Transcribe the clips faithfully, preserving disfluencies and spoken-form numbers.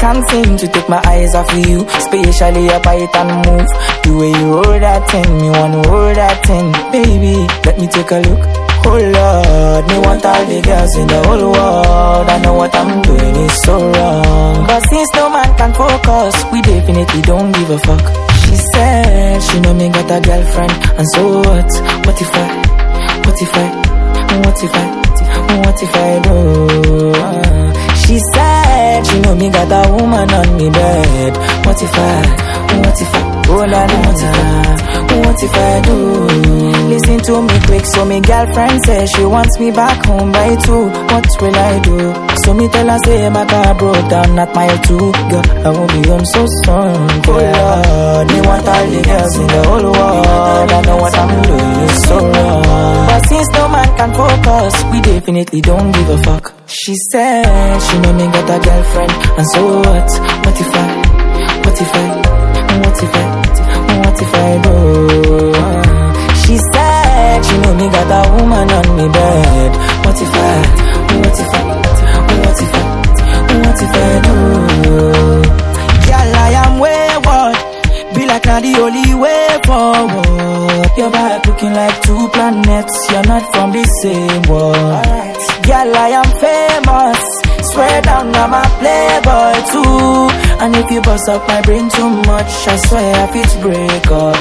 Can't seem to take my eyes off of you, especially your bite and move. The way you hold that thing, me wanna hold that thing. Baby, let me take a look. Oh Lord, me want all the girls in the whole world. I know what I'm doing is so wrong, but since no man can focus, we definitely don't give a fuck. She said she know me got a girlfriend, and so what? What if I, what if I, what if I, what if I do? Uh, she said she know me got a woman on me bed. What if I, what if I, oh la la, what if I, what if I do? Listen to me quick, so me girlfriend says she wants me back home by two. What will I do? So me tell her say my car broke down at mile two. Girl, I won't be home so soon. Oh Lord, me want all the girls in the whole world. I know what I'm doing is so wrong, but since no man can focus, we definitely don't give a fuck. She said she know me got a girlfriend, and so what? What if I, what if I, what if I, what if I do? Uh, she said she know me got a woman on me bed. What if I, what if I, what if I, what if I do? Girl, I am wayward, be like not the only way forward. Your vibe looking like two planets, you're not from the same world. Girl, I am famous, swear down I'm a playboy too. And if you bust up my brain too much, I swear I fit break up.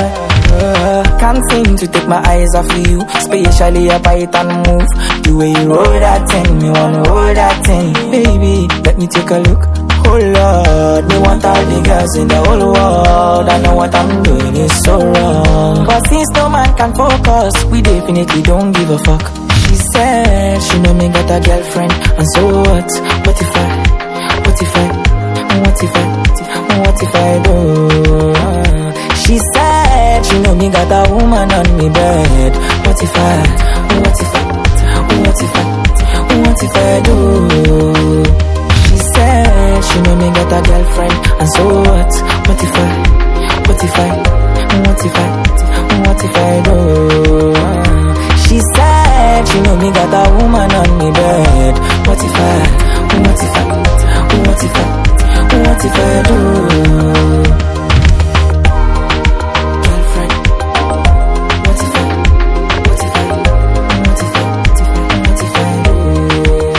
uh, Can't seem to take my eyes off of you, especially your bite and move. The way you roll that thing, me wanna hold that thing. Baby, let me take a look. Oh Lord, me want all the girls in the whole world. I know what I'm doing is so wrong, but since no man can focus, we definitely don't give a fuck. She said she know me got a girlfriend, and so what? What if I, what if I, what if I, what if I do? Uh, she said she know me got a woman on me bed. What if I, what if I, what if I, what if I do? She said she know me got a girlfriend, and so what? What if I, what if I, what if I, what if I do? Uh, she said she know me got a woman on me bed. What if I, what if I, what if I, what if I do? Girlfriend, what if I, what if I, what if I, what if I do?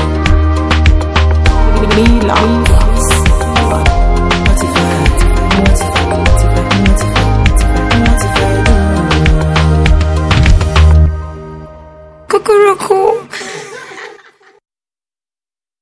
Me love. What if I, what if I, what if I, what if I, what if I do? Cuckoo.